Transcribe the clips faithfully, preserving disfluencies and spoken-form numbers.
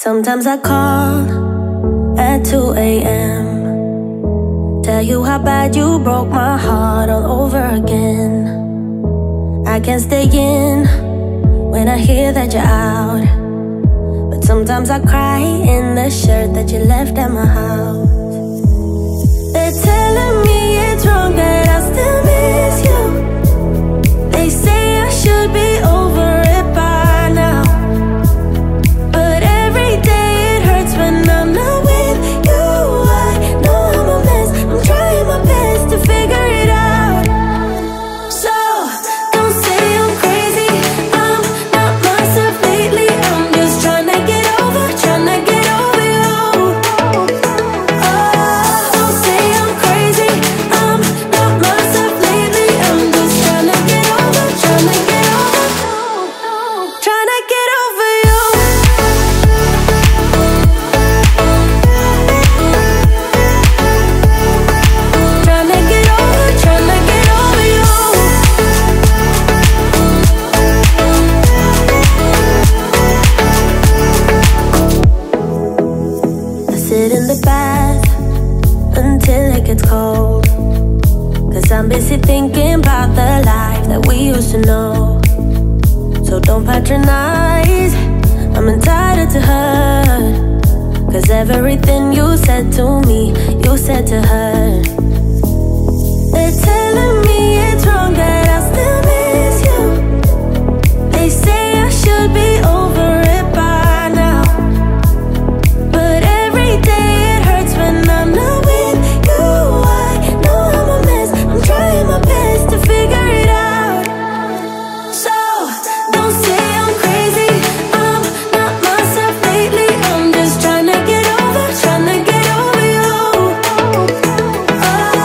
Sometimes I call at two a.m. Tell you how bad you broke my heart all over again. I can't stay in when I hear that you're out, but sometimes I cry in the shirt that you left at my house. They're telling me it's wrong that I still miss you. They say I should be over it by now, but every day it hurts when I'm not with you. I know I'm a mess, I'm trying my best to figure it out. So don't say I'm crazy, I'm not myself lately. I'm just trying to get over, trying to get over you. Oh, don't say I'm crazy, I'm not myself lately. I'm just trying to get over, trying to get over, trying to get over you. Trying to get over, trying to get over you. I sit in the bath until it gets cold, 'cause I'm busy thinking about the life that we used to know. So don't patronize, I'm entitled to hurt, 'cause everything you said to me, you said to her. They're telling me it's wrong that I still miss you. They say I should be over it by now, but every day it hurts when I'm not with you. I know I'm a mess, I'm trying my best to figure it out. So don't say I'm crazy, I'm not myself lately. I'm just trying to get over, trying to get over you. Oh,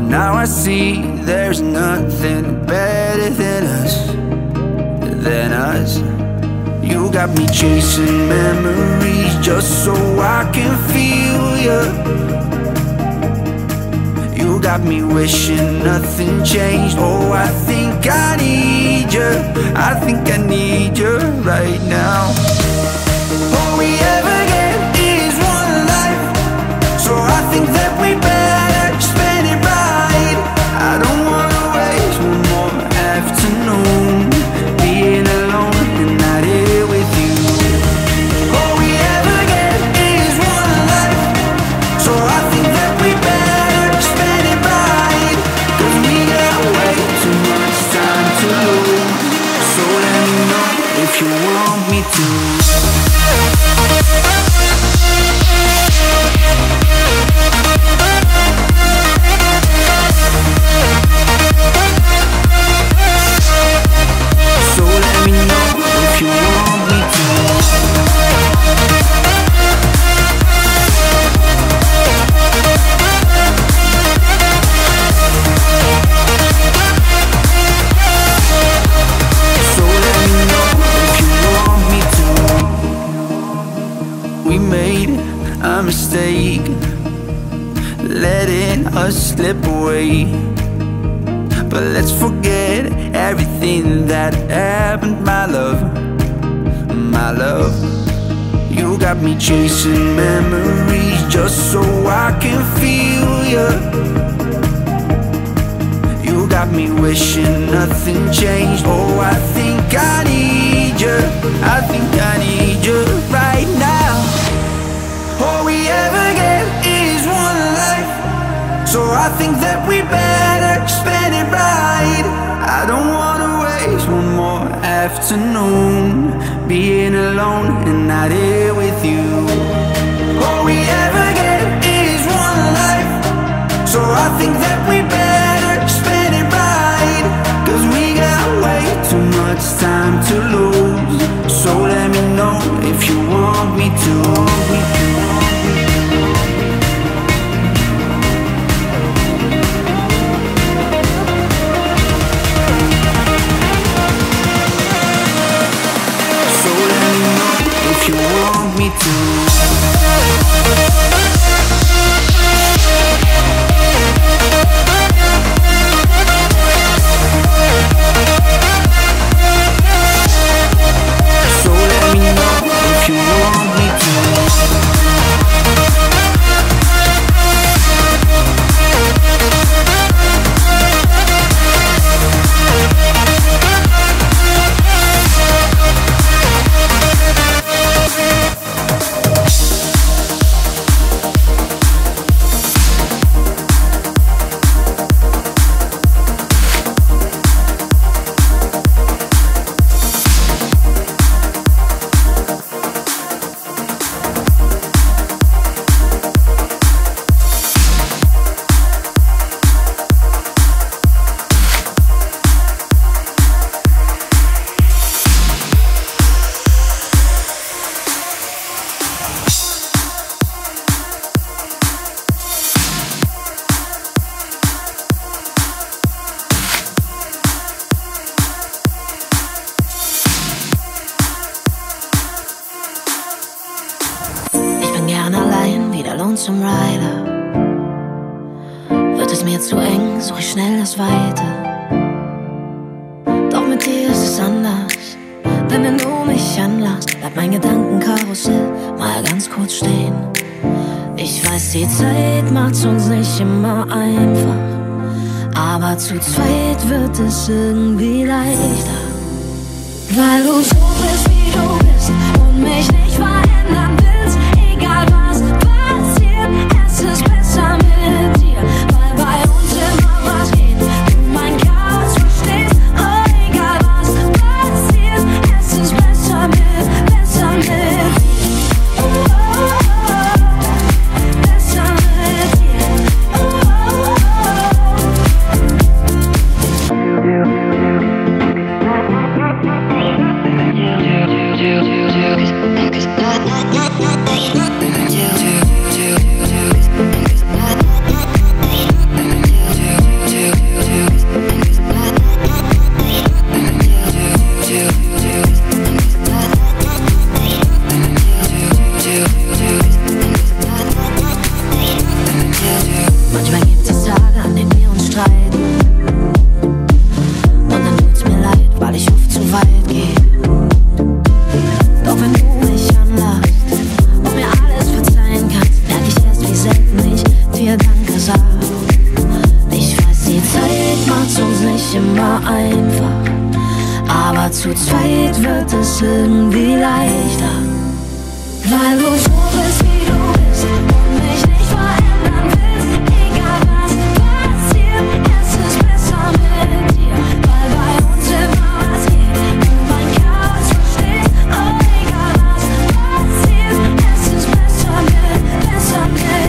But now I see there's nothing better than us, than us. You got me chasing memories just so I can feel you. You got me wishing nothing changed. Oh, I think I need you, I think I need you right now. All we ever get is one life, so I think that we better spend it right. I don't wanna waste one more afternoon being alone and not here with you. All we ever get is one life, so I think that we better spend it right. Cause we got way too much time to lose. So let me know if you want me to. So let me know if you want me to. So let me know if you want me to. We made a mistake, letting us slip away. But let's forget everything that happened, my love, my love. You got me chasing memories just so I can feel you. You got me wishing nothing changed. Oh, I think I need you, I think I need you right now. All we ever get is one life, so I think that we better spend it right. I don't wanna waste one more afternoon being alone and not here with you. All we ever get is one life, so I think that we better spend it right. Cause we got way too much time to lose. So let me know if you want me to. If you want me to. So let me know if you want me to. Zum Rider. Wird es mir zu eng, such ich schnell das Weite. Doch mit dir ist es anders, denn wenn du mich anlachst, bleibt mein Gedankenkarussell mal ganz kurz stehen. Ich weiß, die Zeit macht's uns nicht immer einfach, aber zu zweit wird es irgendwie leichter. Weil du so bist, wie du bist und mich nicht verändern willst, egal was passiert, es ist besser mit dir, weil bei uns immer was geht, du mein Chaos verstehst. Oh, egal was passiert, es ist besser mit, besser mit dir. Oh, oh, oh, besser mit dir. Oh, oh, oh. macht's uns nicht immer einfach. Aber zu zweit wird es irgendwie leichter. Weil du so bist, wie du bist und mich nicht verändern willst. Egal was passiert, es ist besser mit dir. Weil bei uns immer was geht, du mein Chaos verstehst. Oh, egal was passiert, es ist besser mit, besser mit dir.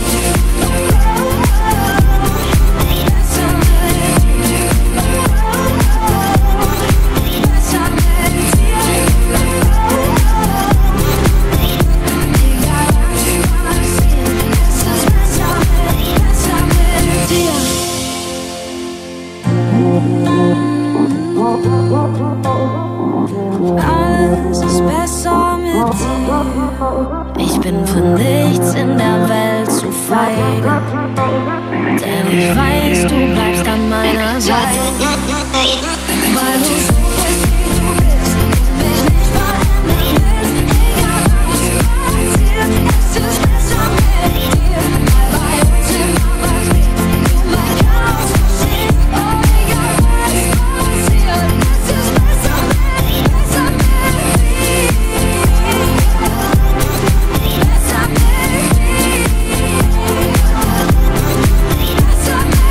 Alles ist besser mit dir. Ich bin für nichts in der Welt zu feige, denn ich weiß, du bleibst an meiner Seite. Weil du so bist, wie du bist und mich nicht verändern willst. Egal was passiert, es ist besser mit dir. Weil bei uns immer was geht, du mein Chaos verstehst. Oh, egal was passiert, es ist besser mit, besser mit dir. Besser mit dir. Besser mit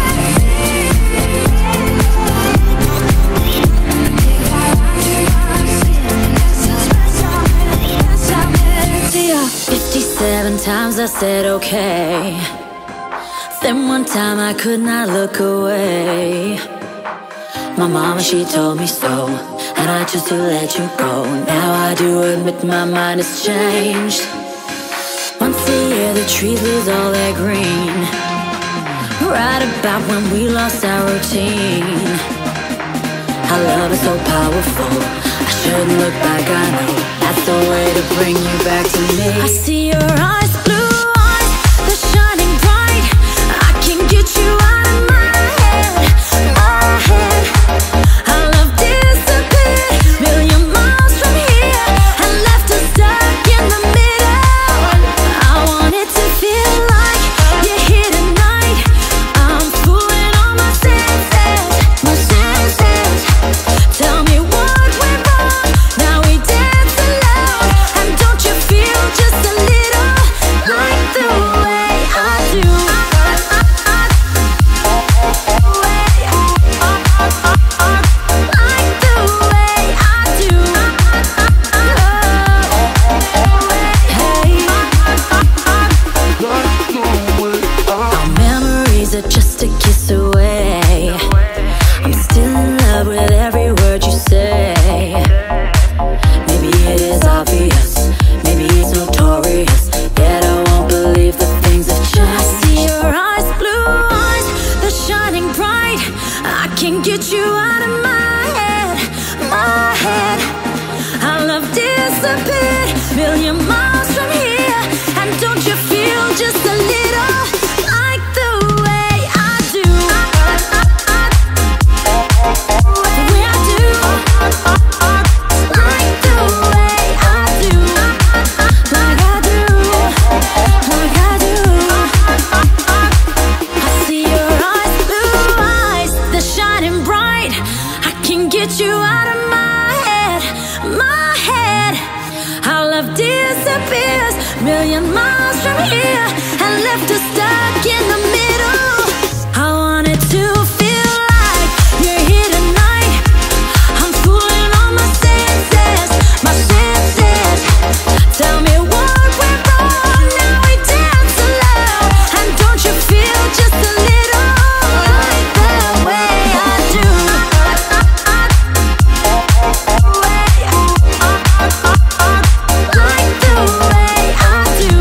fifty-seven times I said okay. Then one time I could not look away. My mama, she told me so, and I chose to let you go. Now I do admit my mind has changed. Once a year the trees lose all their green, right about when we lost our routine. Our love is so powerful, I shouldn't look back, I know. That's the way to bring you back to me. I see your eyes, blue eyes, they're shining bright. I can get you out of my head, my head. Our love disappeared, million miles from here, and left us stuck in the middle. I want it to feel like you're here tonight. I'm fooling all my senses, my senses. Tell me what went wrong, now we dance alone. And don't you feel just a little like the way I do? Like the way I do. Hey, our memories are just a kiss away. I'm still in love with every word you say. Maybe it is obvious, maybe it's notorious, yet I won't believe the things have changed. I see your eyes, blue eyes, they're shining bright. I can get you out of my head, my head. Our love disappeared, million miles from here, and don't you feel just a little like the way I do? The way I do, like the way I do, like I do, like I do. I see your eyes, blue eyes, they're shining bright. I can get you out of my head, my head. Our love disappears, million miles from here, and left us stuck in the middle. I want it to feel like you're here tonight. I'm fooling all my senses, my senses. Tell me what went wrong, now we dance alone. And don't you feel just a little like the way I do? Like the way I do.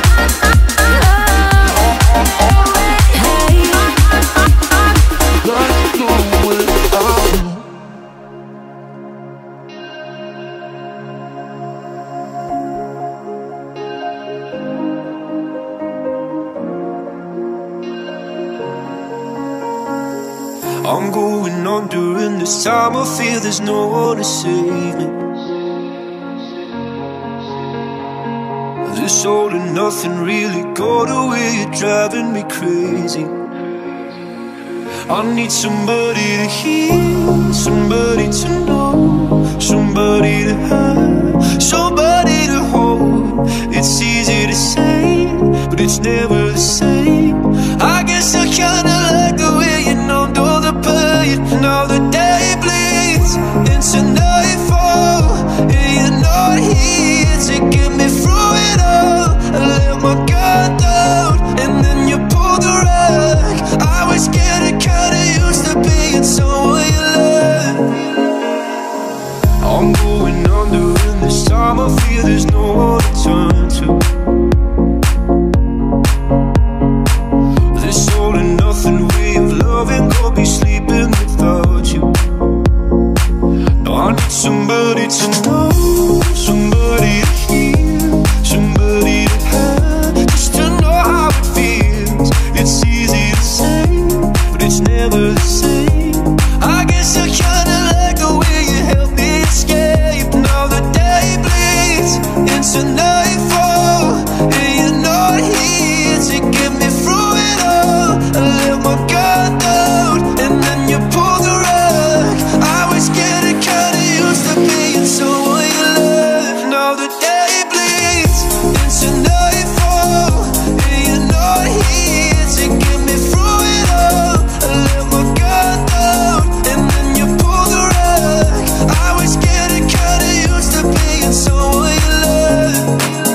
Hey. I'm going on during this time. I feel there's no one to save me. This all and nothing really got away, you're driving me crazy. I need somebody to hear, somebody to know, somebody to have, somebody to hold. It's easy to say, but it's never the same. I guess I kinda like the way you numbed all the pain. Now the day bleeds into nightfall, and you're not here to get me through it all. I let my guard down, and then you pulled the rug. I was getting kinda used to being someone you love. I'm going under, and this time I feel there's no one to turn to. This all and nothing way of loving, go be sleeping without you. Now I need somebody to know, somebody to hear, somebody to have, just to know how it feels. It's easy to say, but it's never the same. I guess I kinda like the way you help me escape. Now the day bleeds into nightfall, and you're not here to get me through it all. I let my guard down, and then you pulled the rug. I was getting kinda used to being someone you love. Now the day bleeds into nightfall, and you're not here to get me through it all. I let my guard down, and then you pulled the rug. I was getting kinda used to being someone you love.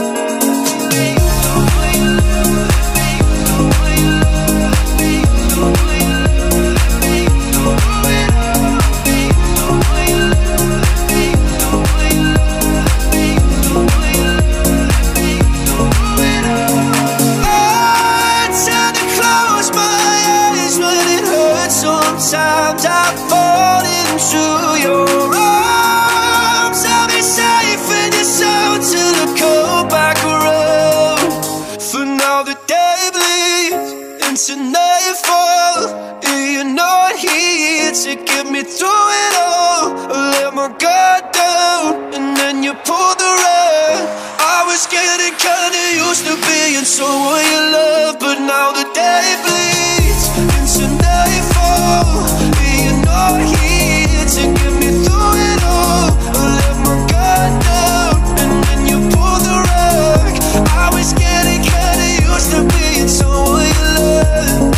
I tend to close my eyes when it hurts. Sometimes I fall into your arms. I'll be safe in your soul till I come back around. For now the day bleeds into nightfall, and you're not here to get me through it all. I let my guard down, and then you pulled the rug. I was getting kinda used to being someone you love, but now the day bleeds into nightfall, and you're not here to get me through it all. I let my guard down, and then you pulled the rug. I was getting kinda used to being someone you love.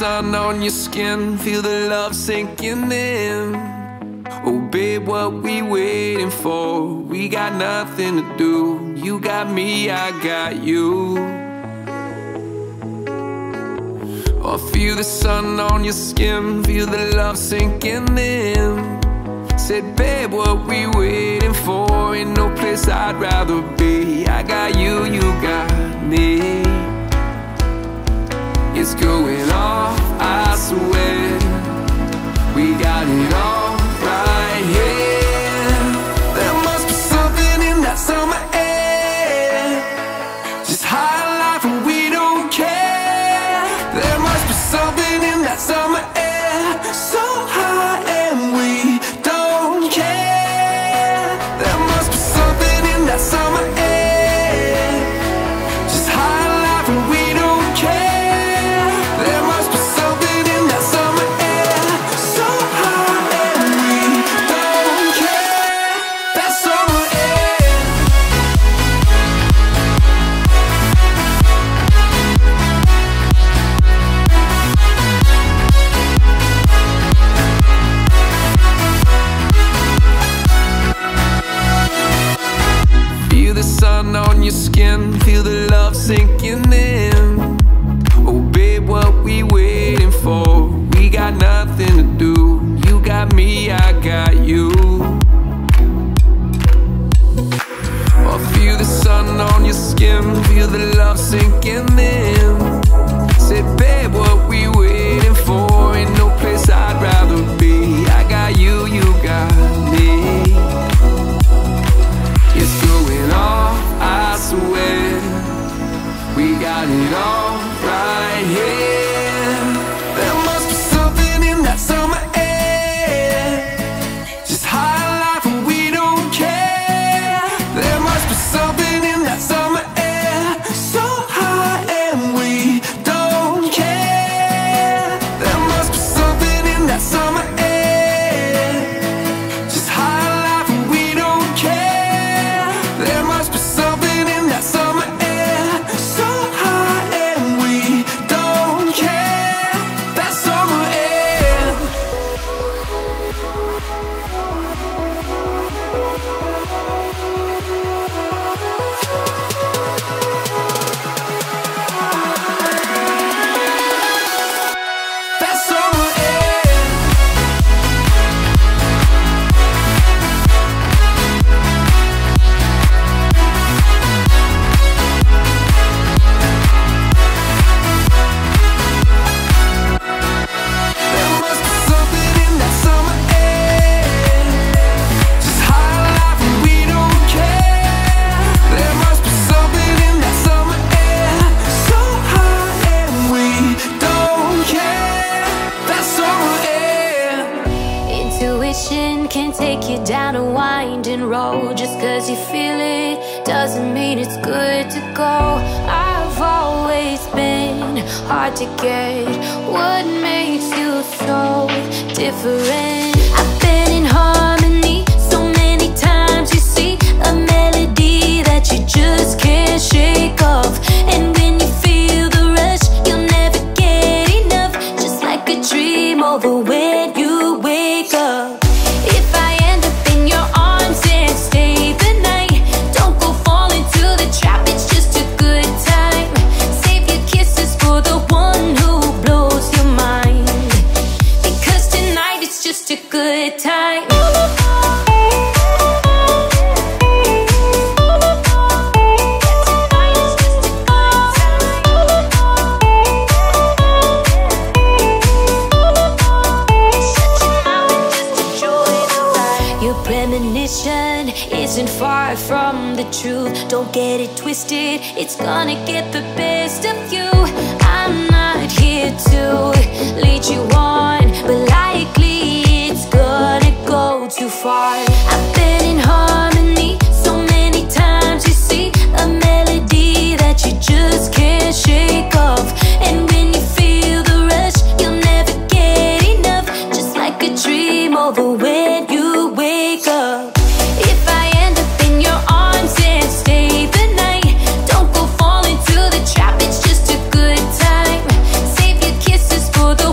sun on your skin, feel the love sinking in. Oh babe, what we waiting for? We got nothing to do. You got me, I got you. Oh, feel the sun on your skin, feel the love sinking in. Said babe, what we waiting for? Ain't no place I'd rather be. I got you, you got me. It's going off, I swear. We got it all right here. There must be something in that summer air, just high life and we don't care. There must be something in that summer air, so high and we don't care. There must be something in that summer air, just high life and we don't care. There must be something in that summer air, so high and we don't care. That summer air. Feel the sun on your skin, feel the love sinking in. Oh babe, what we waiting for? We got nothing to do. You got me, I got you. Oh, feel the sun on your skin, feel the love sinking in. Said babe, what we waiting for? Ain't no place I'd rather be. I got you, you got me. It's going off, I swear. We got it all right here. There must be something in that summer air, just high life and we don't care. There must be something in that summer air, so high and we don't care. There must be something in that summer air, just high life and we don't care. There must be something in that summer air, so high and we don't care. That summer air. That summer air. There must be something in that summer air, just high life and we don't care. There must be something in that summer air, so high and we don't care. That summer air. Intuition can take you down a winding road. Just cause you feel it doesn't mean it's good to go. I've always been hard to get. What makes you so different? I've been in harmony so many times. You see, a melody that you just can't shake off. And when you feel the rush, you'll never get enough. Just like a dream over when you wake up. If I end up in your arms and stay the night, don't go fall into the trap, it's just a good time. Save your kisses for the one who blows your mind, because tonight it's just a good time. Your premonition isn't far from the truth. Don't get it twisted, it's gonna get the best of you. I'm not here to lead you on, but likely it's gonna go too far. I've been in harmony so many times. You see, a melody that you just can't shake off. And when you feel the rush, you'll never get enough. Just like a dream over when you wake up. If I end up in your arms and stay the night, don't go fall into the trap, it's just a good time. Save your kisses for the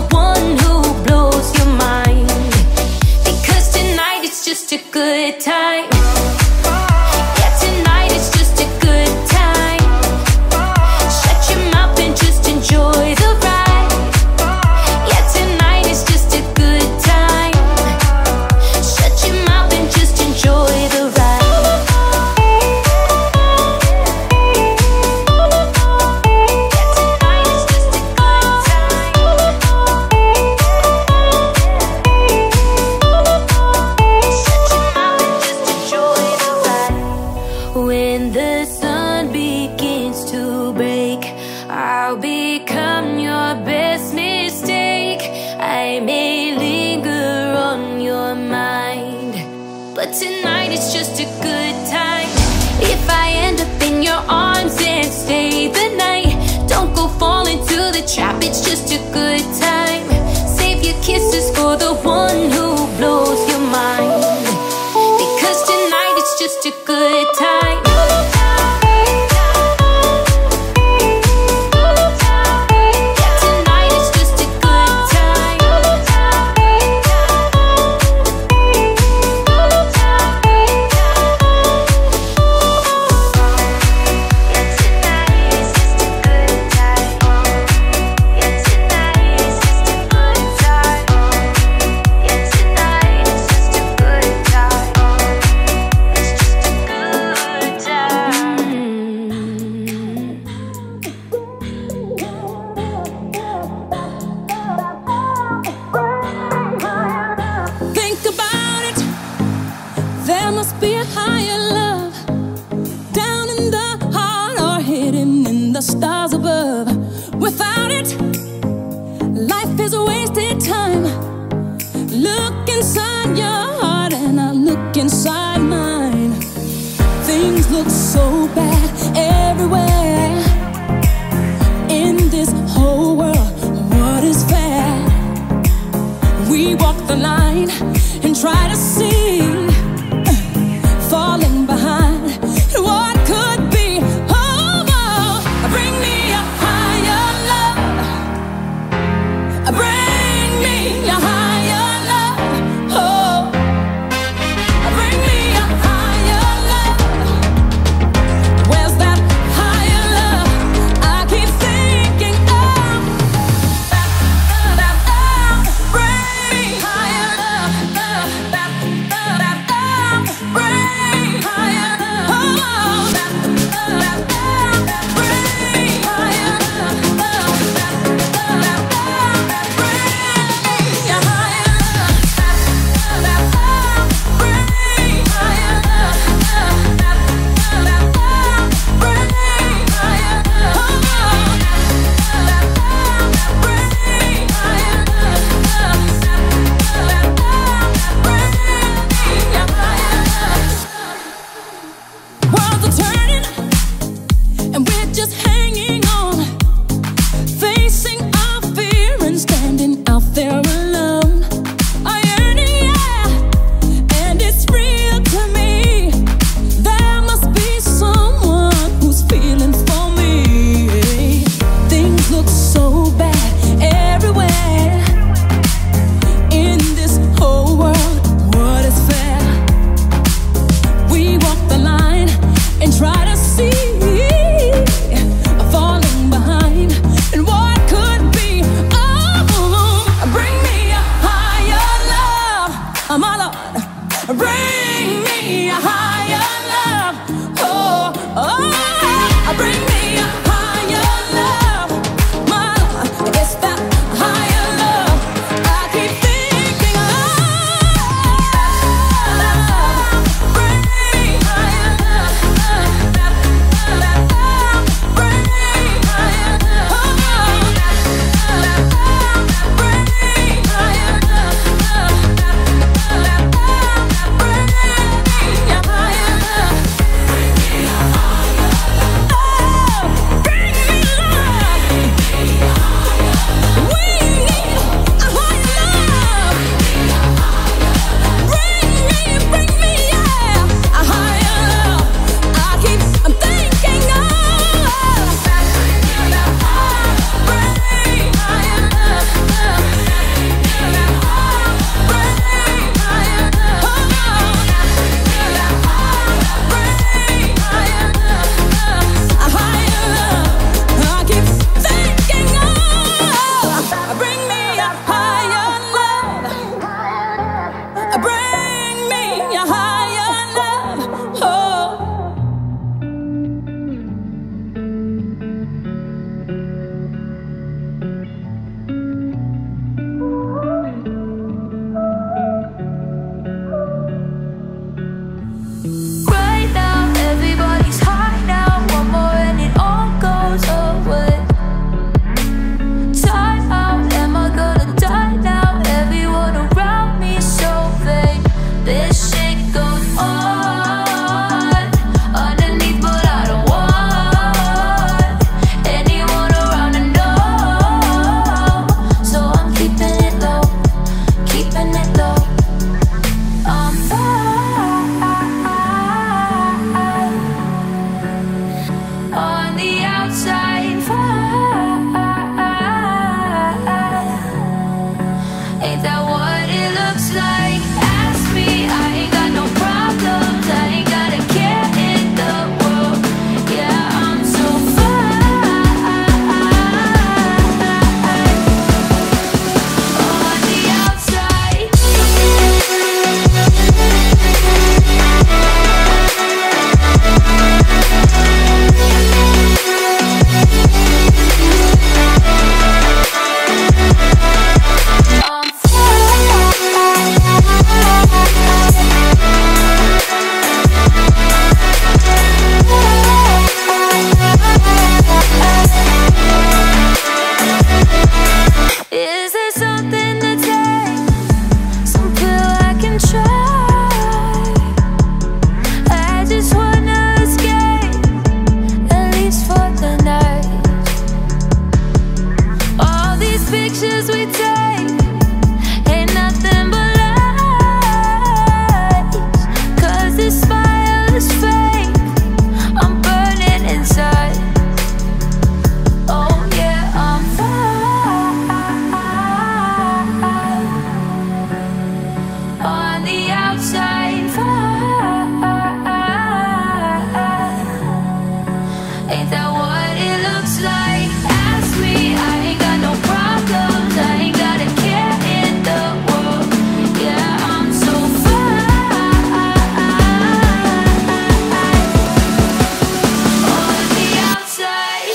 so bad everywhere. In this whole world, what is fair? We walk the line and try to see, falling behind what could be. Oh, oh, bring me a higher love. Bring me a higher love. Oh, bring me a higher love. Where's that ain't that what it looks like? Ask me, I ain't got no problems, I ain't got a care in the world. Yeah, I'm so fine on the outside.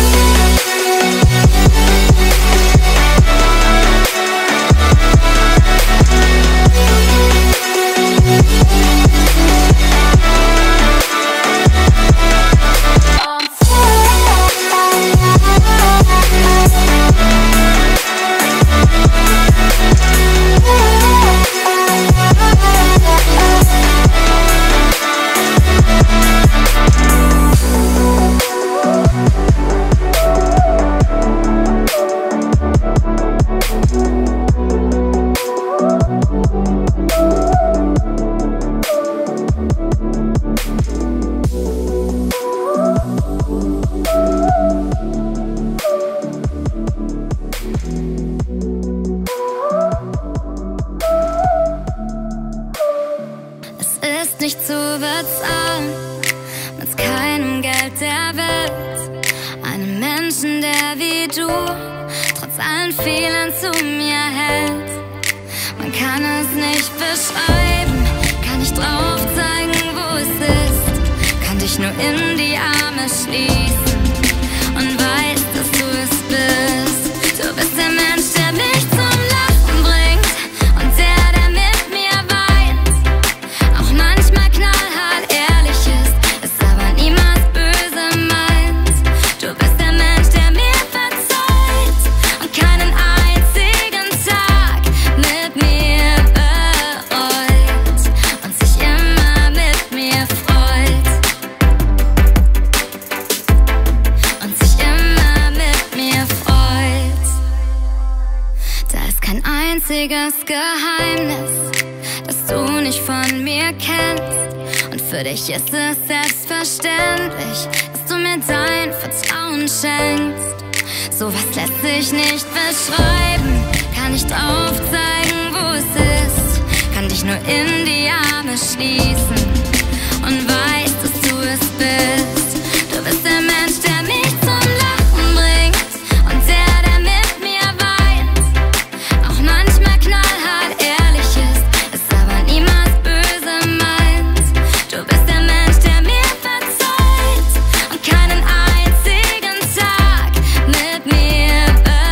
Ist es selbstverständlich, dass du mir dein Vertrauen schenkst. Sowas lässt sich nicht beschreiben, kann nicht aufzeigen, wo es ist. Kann dich nur in die Arme schließen und weiß, dass du es bist. Du bist der Mensch, der mich zum Lachen bringt und der, der mit mir weint. Auch manchmal knallhart ehrlich ist, es aber niemals böse meint. Du bist der Mensch, der mir verzeiht und keinen einzigen Tag mit mir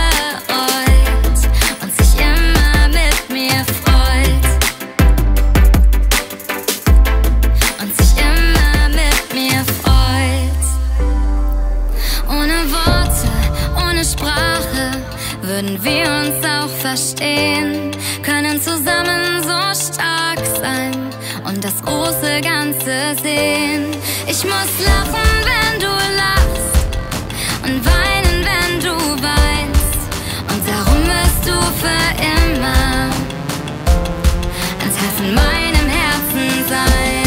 bereut und sich immer mit mir freut. Und sich immer mit mir freut. Ohne Worte, ohne Sprache würden wir uns auch verstehen, können zusammen so stark sein und das große Ganze sehen. Ich muss lachen, wenn du lachst und weinen, wenn du weinst. Und darum wirst du für immer ein Teil von meinem Herzen sein.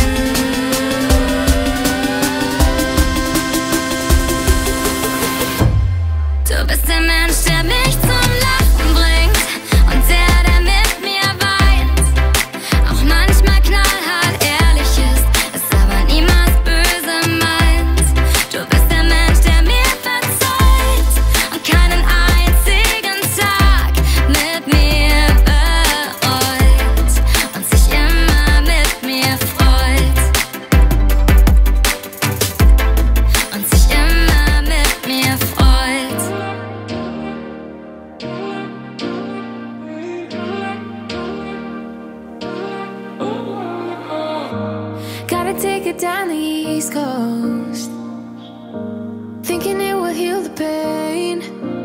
Du bist der Mensch, der mich zum Lachen bringt und der, der mit mir weint. Auch manchmal knallhart ehrlich ist, es aber niemals böse meint. Du bist der Mensch, der mir verzeiht und keinen einzigen Tag mit mir bereut und sich immer mit mir freut. Und sich immer mit mir freut. Gotta take it down the East Coast, thinking it will heal the pain,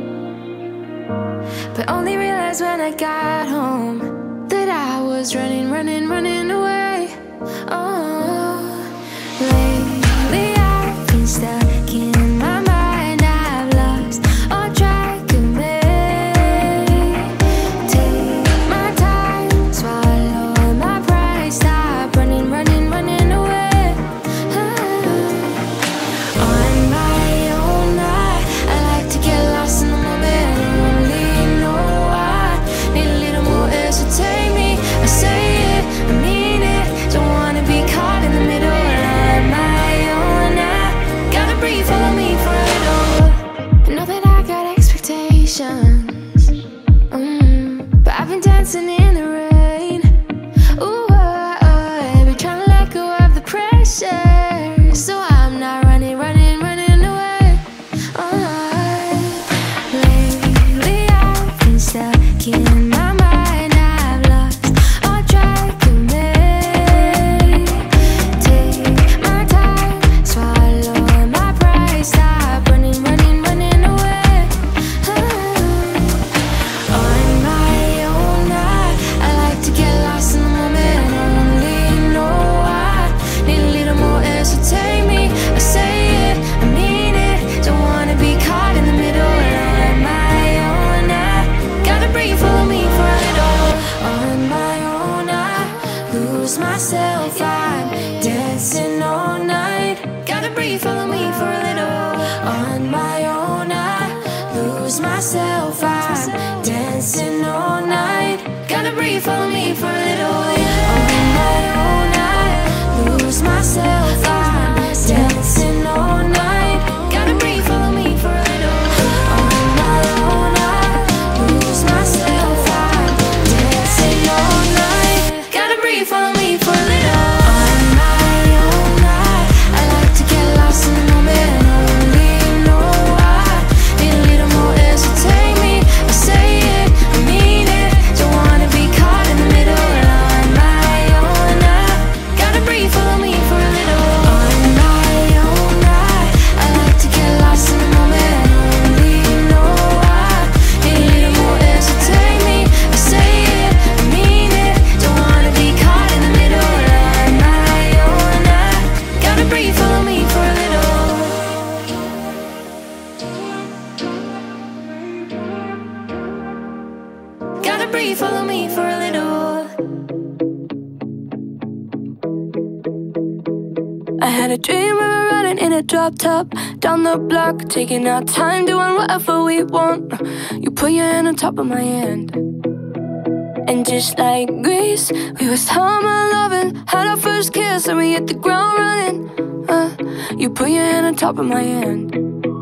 but only realized when I got home that I was running, running, running away. Oh, lately I've been stuck in my mind. I've lost all track of me. Take my time, swallow my pride, stop running, running, running away. Ah. On my own, I, I like to get lost in the moment. I only know I need a little more air to take me. I say it, I mean it. breathe, follow me for a little. All night, all night, lose myself. I'm dancing all night. Gotta breathe, follow me for a little. All night, all night, lose myself. I'm dancing all night. Gotta breathe, follow me for a little. All night, all night, I like to get lost in the moment. Only know I need a little more air, so take me. I say it, I mean it. Don't wanna be caught in the middle. All night, all night, gotta breathe, follow me for a little. All night, all night, I like to get lost in the moment. Only know I need a little more air, so take me. I say it, I mean it. Don't wanna be caught in the middle. All night, all night, gotta breathe, follow me for a little. Gotta breathe, follow me for a little. I had a dream we were riding in a drop top down the block, taking our time, doing whatever we want. You put your hand on top of my hand, and just like Grease, we were summer loving. Had our first kiss and we hit the ground running. uh, You put your hand on top of my hand.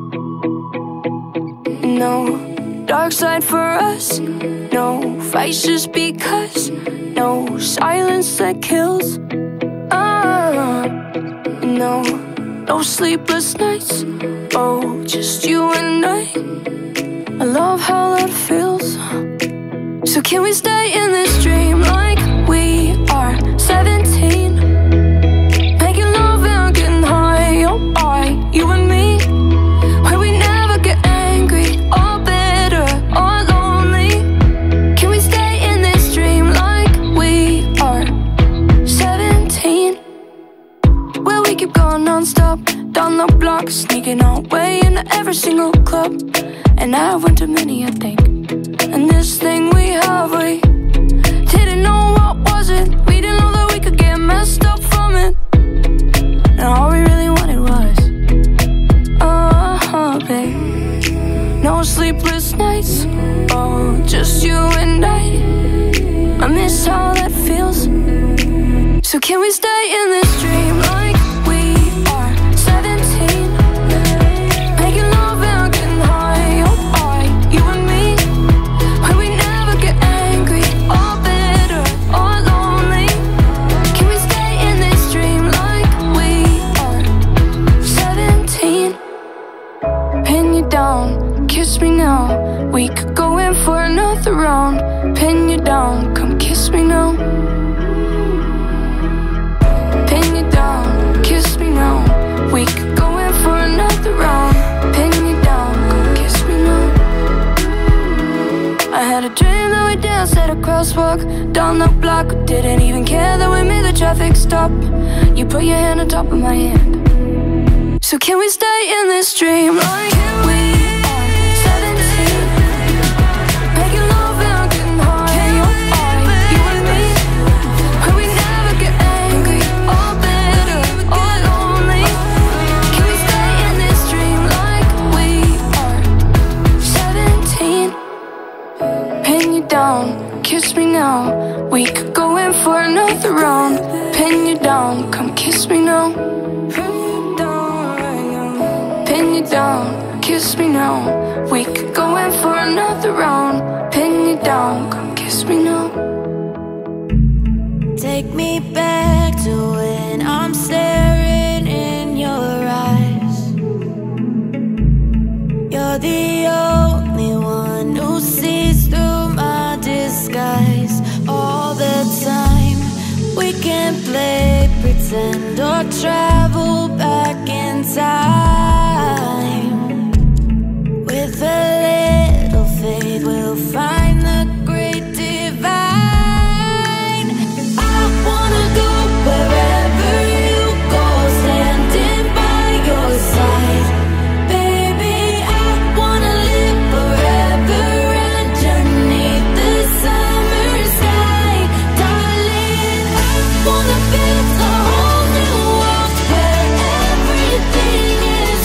No dark side for us, no fights just because, no silence that kills. uh, No, no sleepless nights, oh, just you and I. I love how that feels. So can we stay in this dream like we are seventeen? Making love and getting high, oh, I, you and me. Where we never get angry or bitter or lonely. Can we stay in this dream like we are seventeen? Where we keep going non-stop down the block, sneaking our way into every single club. And I went to many, I think. And this thing we have, we didn't know what was it. We didn't know that we could get messed up from it. And all we really wanted was uh-huh, babe. No sleepless nights, oh, just you and I. I miss how that feels. So can we stay in this dream like we are seventeen? Making love and getting high, oh, I, you and me. Where we never get angry or bitter or lonely. Can we stay in this dream like we are seventeen? Pin you down, kiss me now. We could go in for another round. Pin you down, come kiss me now. Pin you down, kiss me now. We could go in for another round. Pin you down, come kiss me now. I had a dream that we danced at a crosswalk down the block. Didn't even care that we made the traffic stop. You put your hand on top of my hand. So can we stay in this dream like we are seventeen? Making love and getting high, oh, I, you and me. Where we never get angry or bitter or lonely. Can we stay in this dream like we are seventeen? Pin you down, kiss me now. We could go in for another round. Pin you down, come kiss me now. Pin you down, kiss me now. We could go in for another round. Pin you down, come kiss me now. Take me back to when I'm staring in your eyes. You're the only one who sees through my disguise. All the time we can play pretend or travel back in time. With a little faith we'll find the great divine. I wanna go wherever you go, standing by your side. Baby, I wanna live forever underneath the summer sky. Darling, I wanna build a whole new world where everything is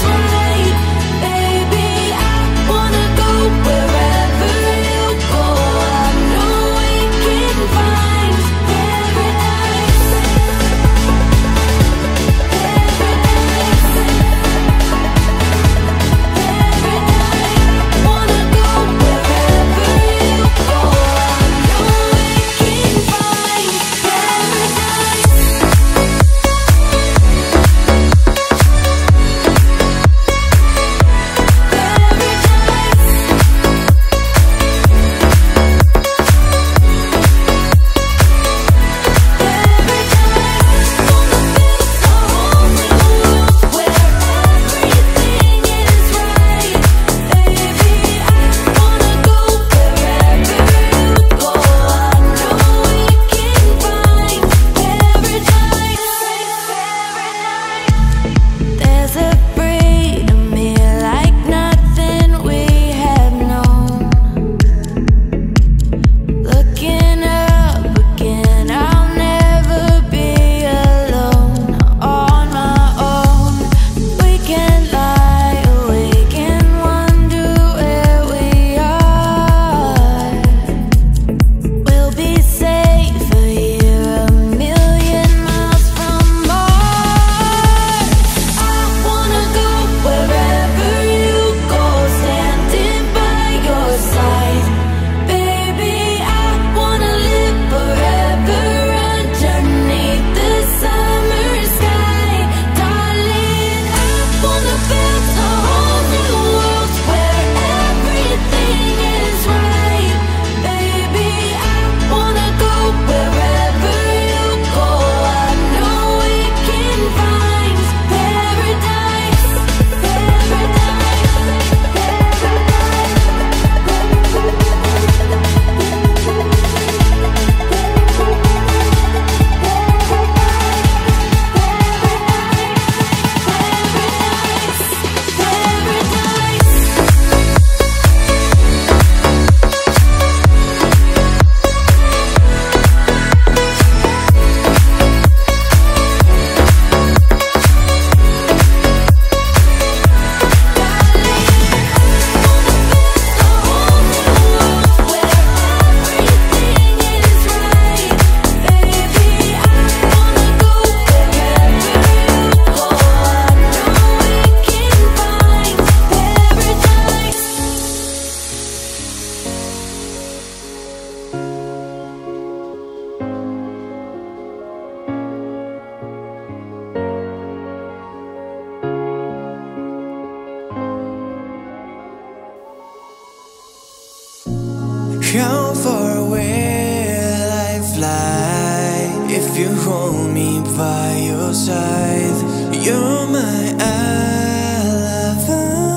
How far will I fly if you hold me by your side? You're my alibi.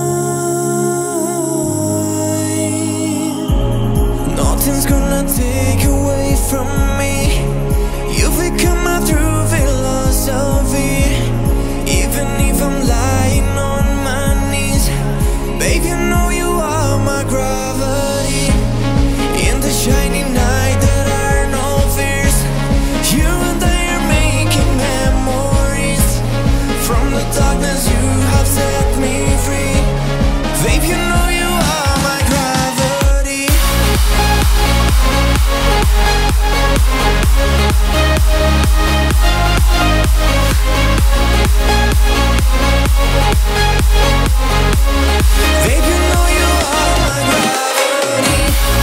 Nothing's gonna take away from me. You've become my true philosophy. Even if I'm lying on my knees, babe, you know you are my gravity. In the shiny night there are no fears. You and I are making memories. From the darkness you have set me free. Babe, you know you are my gravity. Babe, you know you are my gravity.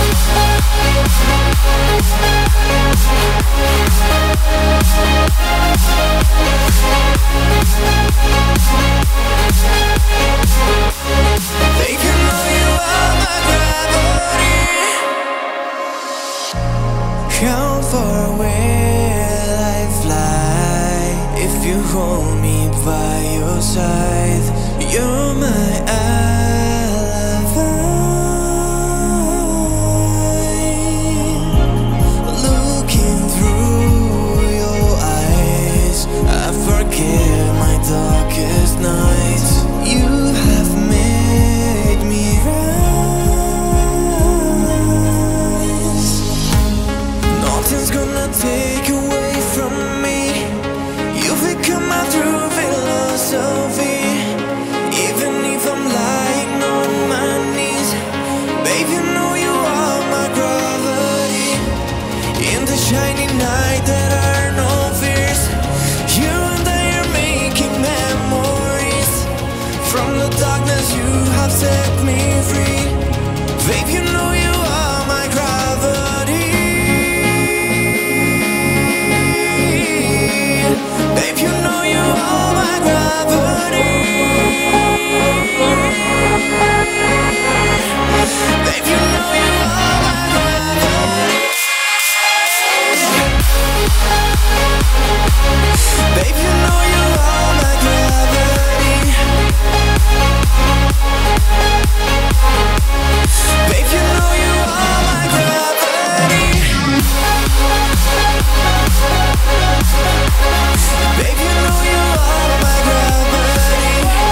Babe, you know you are my gravity. How far will I fly if you hold me by your side? You're my alibi. Looking through your eyes, I forget my darkest nights. You have made me rise. Nothing's gonna take away from me. You've become my true philosophy. Even if I'm lying on my knees, babe, you know you are my gravity. In the shiny night there are no fears. You and I are making memories. From the darkness you have set me free. Babe, you know you are my gravity. Babe, you know you are my gravity. Babe, you know you are my gravity. Babe, you know you are my gravity. Babe, you know you are my gravity. Babe, you know you are my gravity.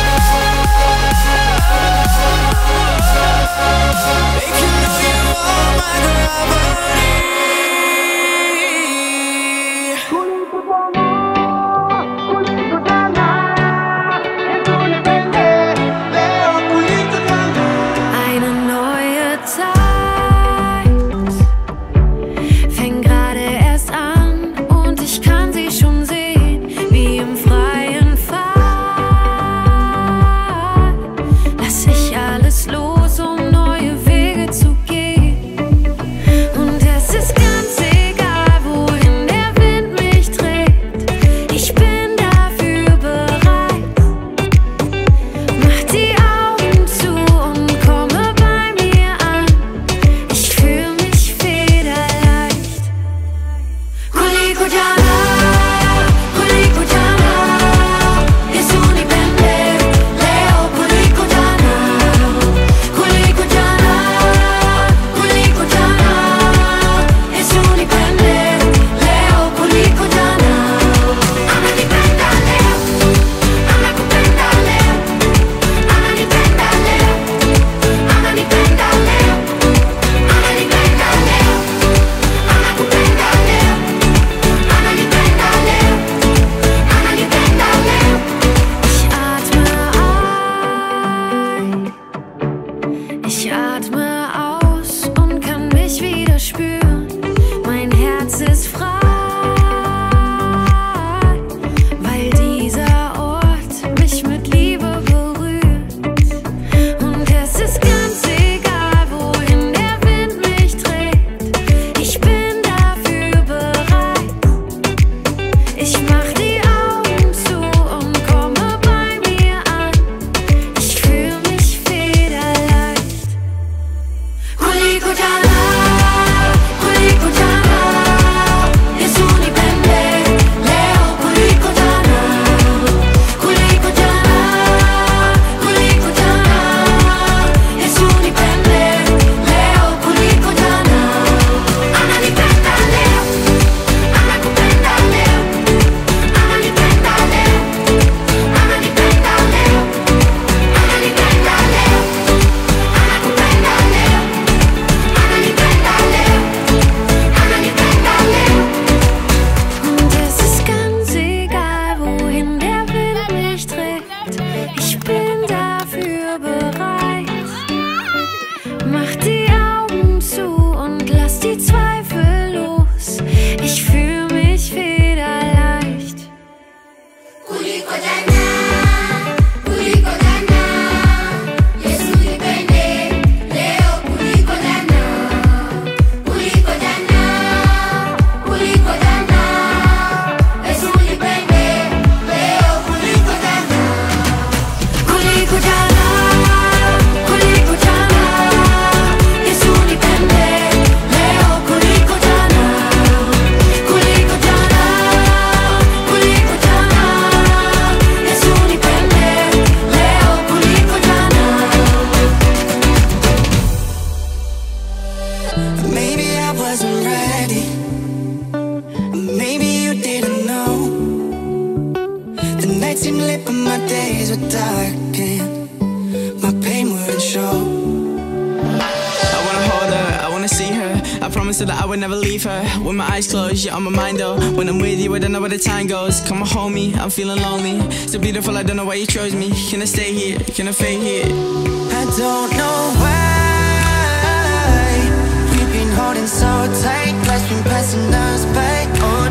promised her that I would never leave her. With my eyes closed, you're on my mind though. When I'm with you, I don't know where the time goes. Come on, hold me, I'm feeling lonely. So beautiful, I don't know why you chose me. Can I stay here? Can I fade here? I don't know why we've been holding so tight. Life's been passing us by. Oh,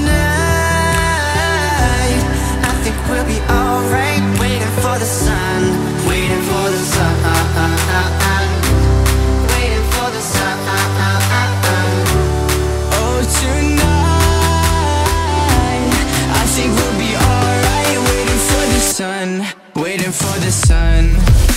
tonight I think we'll be alright. Waiting for the sun, waiting for the sun, waiting for the sun. Oh, tonight I think we'll be alright. Waiting for the sun, waiting for the sun.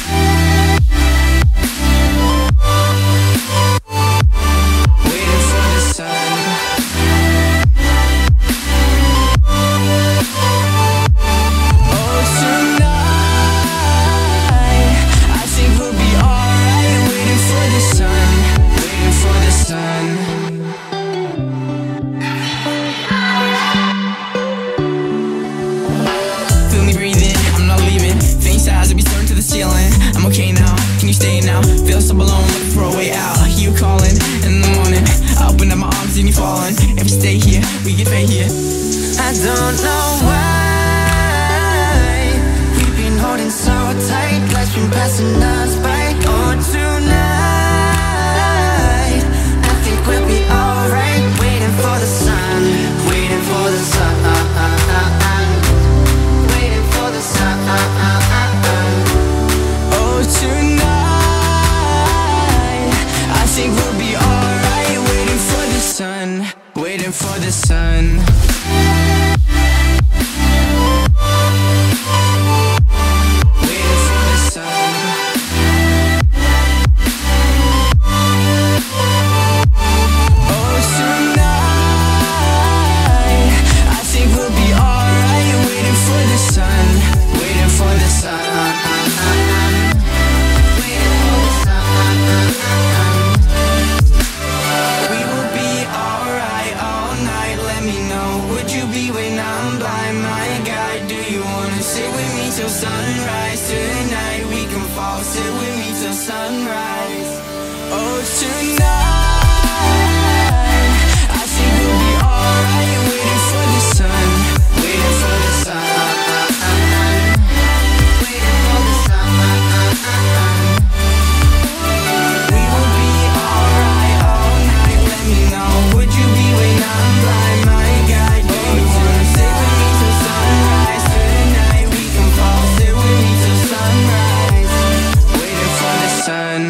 I'm okay now, can you stay now? Feel so alone, looking for a way out. You calling in the morning, I open up my arms and you falling. If we stay here, we get fade here. I don't know why we've been holding so tight. Life's been passing us by. Oh, tonight I think we'll be alright. Waiting for the sun, waiting for the sun, waiting for the sun. Tonight I think we'll be alright. Waiting for the sun, waiting for the sun. Waiting for the sun. Oh, tonight I think we'll be alright. Waiting for the sun, waiting for the sun. Sunrise tonight, we can fall. Sit with me till sunrise. Oh, tonight I think we'll be alright. Waiting for the sun, waiting for the sun, waiting for the sun. We will be alright all night. Let me know, would you be when I'm blind? My guide, do you wanna stay with me till sunrise tonight? We can fall. Sit with me till sunrise, waiting for the sun.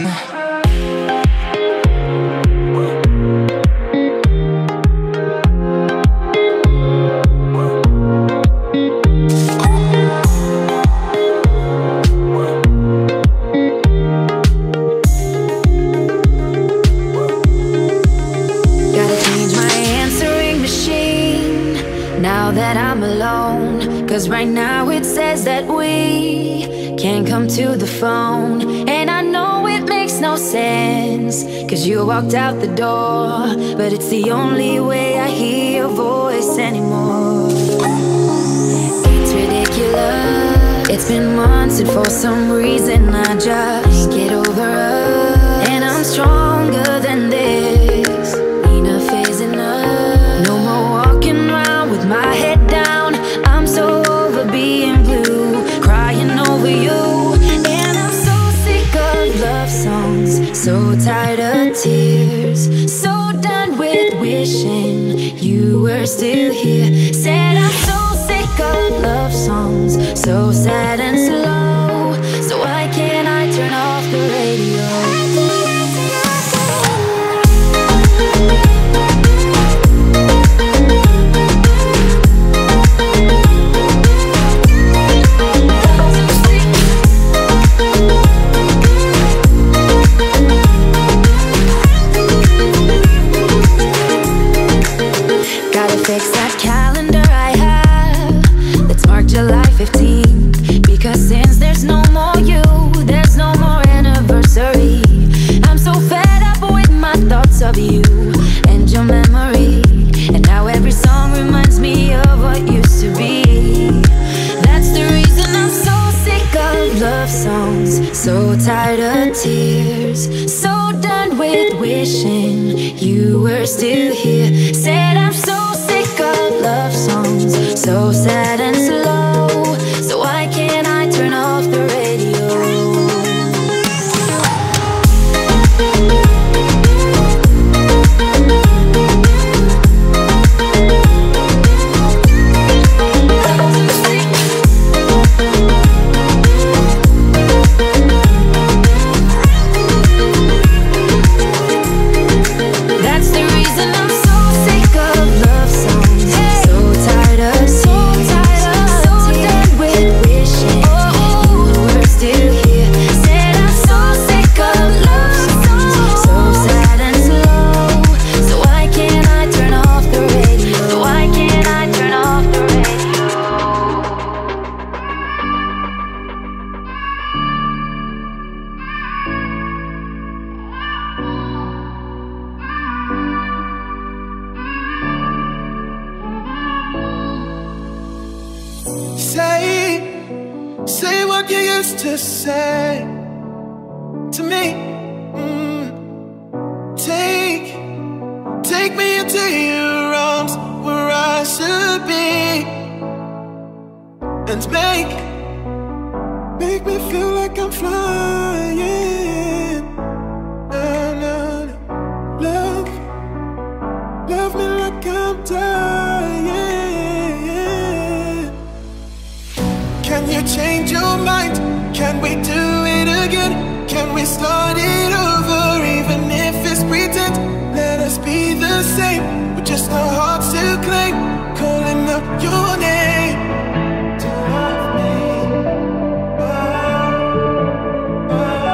Gotta change my answering machine now that I'm alone. Cause right now it says that we can't come to the phone. And I know it makes no sense, cause you walked out the door. But it's the only way I hear your voice anymore. It's ridiculous. It's been months and for some reason I just get over us. And I'm stronger than this. Enough is enough. No more walking around with my head down. I'm so over being blue, crying over you. And I'm so sick of love songs, so tired of tears, so done with wishing you were still here. Said I'm so sick of love songs, so sad and slow. So why can't I turn off the radio? Gotta fix that calendar I have that's marked July fifteenth. Because since there's tired of tears, so done with wishing you were still here. Said I'm so sick of love songs, so sad and slow. So why can't I turn off the radio? To say to me, mm, take, take me into your arms where I should be, and make, make me feel like I'm flying. No, no, no. Love, love me like I'm dying. Can you change your mind? Can we do it again? Can we start it over? Even if it's pretend, let us be the same. With just our hearts to claim, calling out your name. To love me, oh, oh,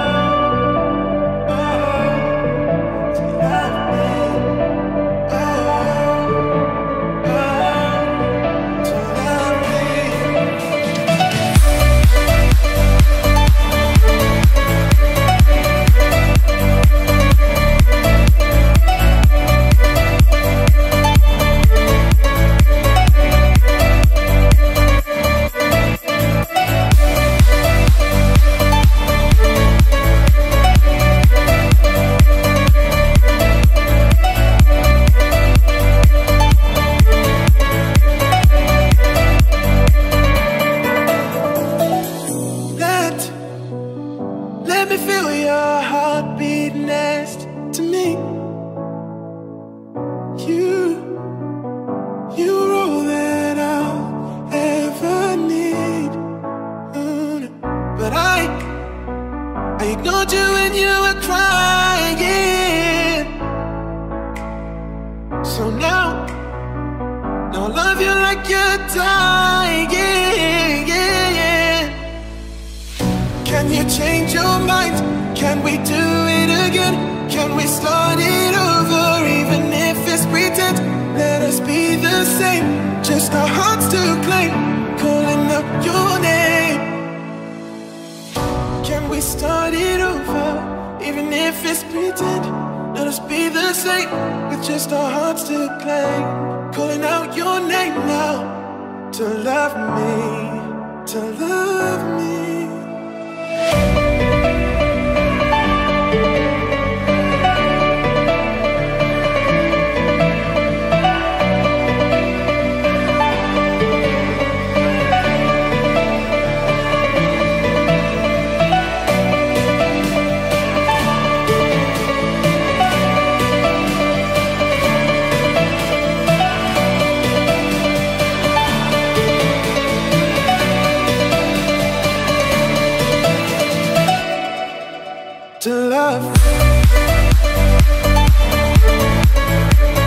oh. To love me, oh, oh, to love me. To love.